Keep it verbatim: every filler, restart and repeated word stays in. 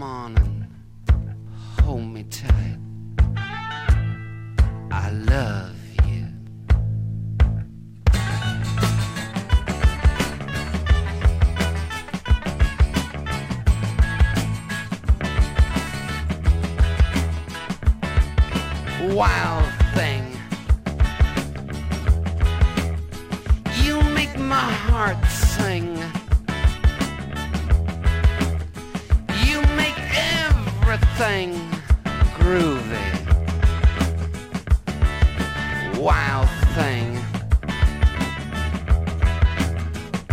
on and hold me tight. I love you. Wild thing, you make my heart sing. You make everything groovy. Wild thing.